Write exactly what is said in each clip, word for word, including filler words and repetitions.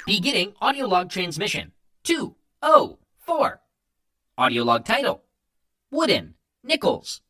Beginning audio log transmission. two oh four. Audio log title. Wooden Nickels.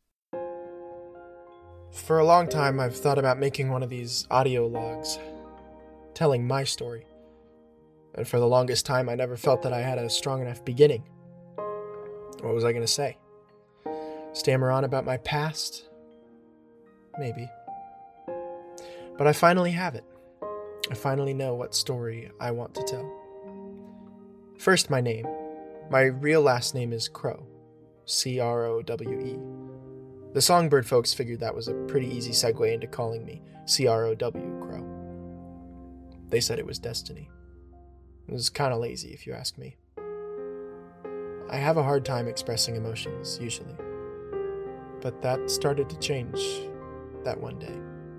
For a long time, I've thought about making one of these audio logs, telling my story. And for the longest time, I never felt that I had a strong enough beginning. What was I going to say? Stammer on about my past? Maybe. But I finally have it. I finally know what story I want to tell. First, my name. My real last name is Crow. C R O W E. The Songbird folks figured that was a pretty easy segue into calling me C R O W Crow. They said it was destiny. It was kind of lazy, if you ask me. I have a hard time expressing emotions, usually. But that started to change that one day.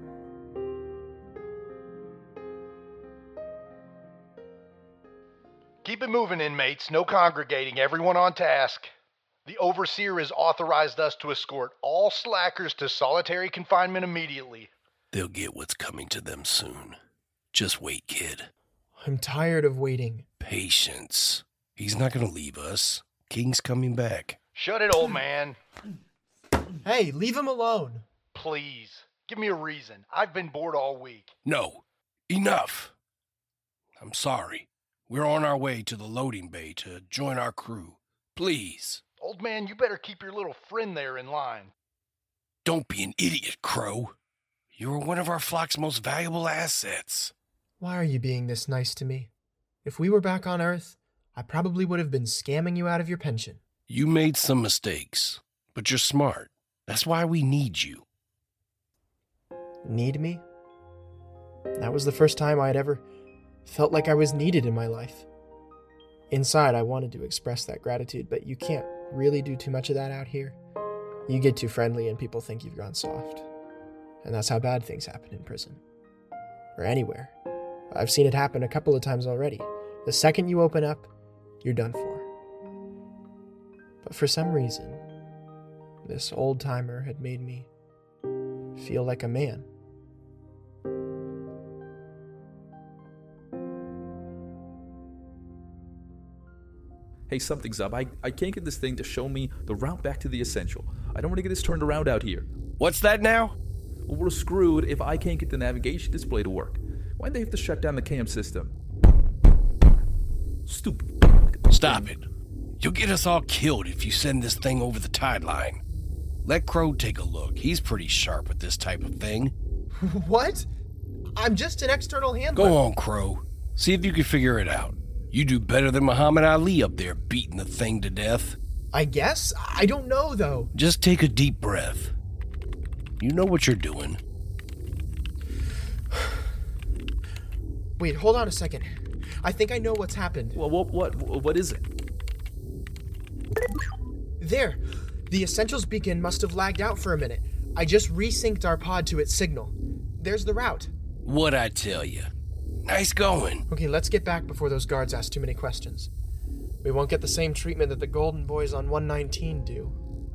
Keep it moving, inmates. No congregating. Everyone on task. The Overseer has authorized us to escort all slackers to solitary confinement immediately. They'll get what's coming to them soon. Just wait, kid. I'm tired of waiting. Patience. He's not gonna leave us. King's coming back. Shut it, old man. Hey, leave him alone. Please. Give me a reason. I've been bored all week. No. Enough. I'm sorry. We're on our way to the loading bay to join our crew. Please. Old man, you better keep your little friend there in line. Don't be an idiot, Crow. You're one of our flock's most valuable assets. Why are you being this nice to me? If we were back on Earth, I probably would have been scamming you out of your pension. You made some mistakes, but you're smart. That's why we need you. Need me? That was the first time I'd ever felt like I was needed in my life. Inside, I wanted to express that gratitude, but you can't really do too much of that out here. You get too friendly and people think you've gone soft. And that's how bad things happen in prison. Or anywhere. I've seen it happen a couple of times already. The second you open up, you're done for. But for some reason, this old-timer had made me feel like a man. Hey, something's up. I, I can't get this thing to show me the route back to the Essential. I don't want to get this turned around out here. What's that now? Well, we're screwed if I can't get the navigation display to work. Why'd they have to shut down the cam system? Stupid. Stop it. You'll get us all killed if you send this thing over the tide line. Let Crow take a look. He's pretty sharp with this type of thing. What? I'm just an external handler. Go on, Crow. See if you can figure it out. You do better than Muhammad Ali up there beating the thing to death. I guess? I don't know, though. Just take a deep breath. You know what you're doing. Wait, hold on a second. I think I know what's happened. Well, what, what, what is it? There. The Essentials beacon must have lagged out for a minute. I just resynced our pod to its signal. There's the route. What'd I tell you? Nice going. Okay, let's get back before those guards ask too many questions. We won't get the same treatment that the Golden Boys on one nineteen do.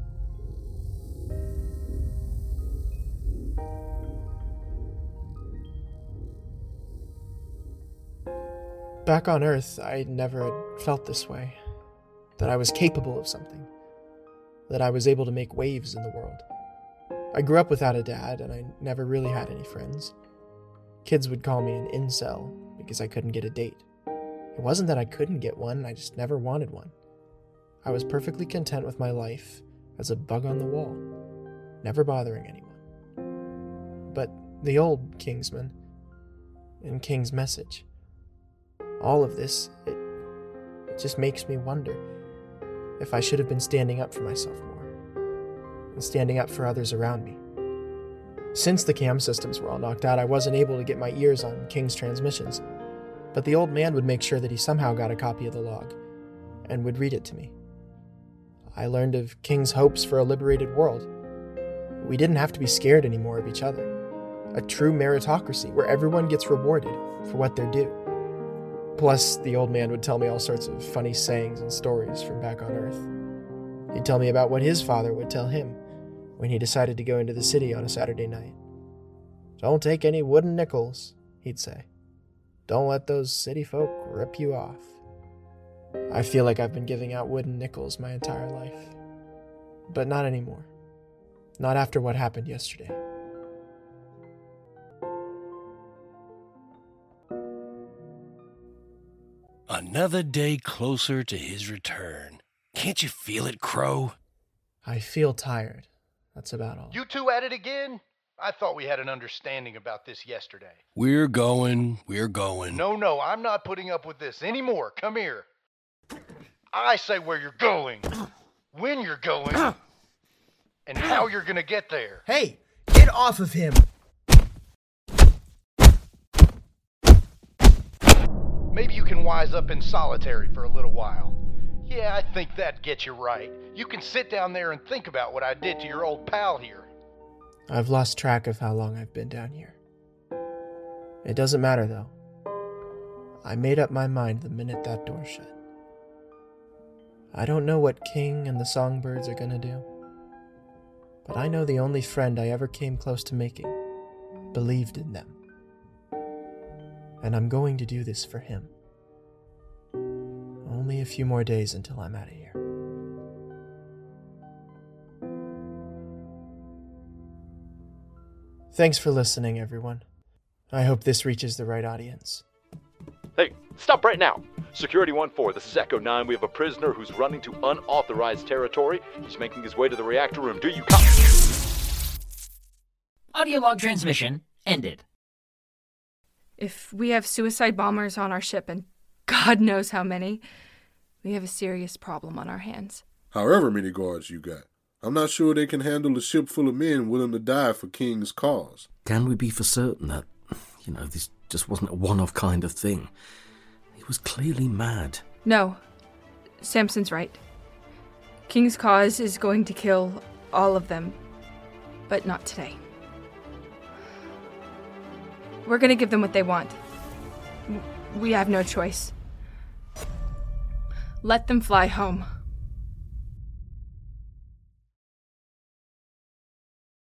Back on Earth, I never had felt this way. That I was capable of something. That I was able to make waves in the world. I grew up without a dad, and I never really had any friends. Kids would call me an incel because I couldn't get a date. It wasn't that I couldn't get one, I just never wanted one. I was perfectly content with my life as a bug on the wall, never bothering anyone. But the old Kingsman and King's message, all of this, it, it just makes me wonder if I should have been standing up for myself more and standing up for others around me. Since the cam systems were all knocked out, I wasn't able to get my ears on King's transmissions, but the old man would make sure that he somehow got a copy of the log and would read it to me. I learned of King's hopes for a liberated world. We didn't have to be scared anymore of each other. A true meritocracy where everyone gets rewarded for what they're due. Plus, the old man would tell me all sorts of funny sayings and stories from back on Earth. He'd tell me about what his father would tell him when he decided to go into the city on a Saturday night. "Don't take any wooden nickels," he'd say. Don't let those city folk rip you off. I feel like I've been giving out wooden nickels my entire life. But not anymore. Not after what happened yesterday. Another day closer to his return. Can't you feel it, Crow? I feel tired. That's about all. You two at it again? I thought we had an understanding about this yesterday. We're going, we're going. No, no, I'm not putting up with this anymore. Come here. I say where you're going, when you're going, and how you're gonna get there. Hey, get off of him! Maybe you can wise up in solitary for a little while. Yeah, I think that gets you right. You can sit down there and think about what I did to your old pal here. I've lost track of how long I've been down here. It doesn't matter, though. I made up my mind the minute that door shut. I don't know what King and the Songbirds are gonna do, but I know the only friend I ever came close to making believed in them. And I'm going to do this for him. Only a few more days until I'm out of here. Thanks for listening, everyone. I hope this reaches the right audience. Hey, stop right now! Security one four, this is Echo nine. We have a prisoner who's running to unauthorized territory. He's making his way to the reactor room. Do you copy? Audio log transmission ended. If we have suicide bombers on our ship, and God knows how many, we have a serious problem on our hands. However many guards you got, I'm not sure they can handle a ship full of men willing to die for King's cause. Can we be for certain that, you know, this just wasn't a one-off kind of thing? He was clearly mad. No. Samson's right. King's cause is going to kill all of them, but not today. We're going to give them what they want. We have no choice. Let them fly home.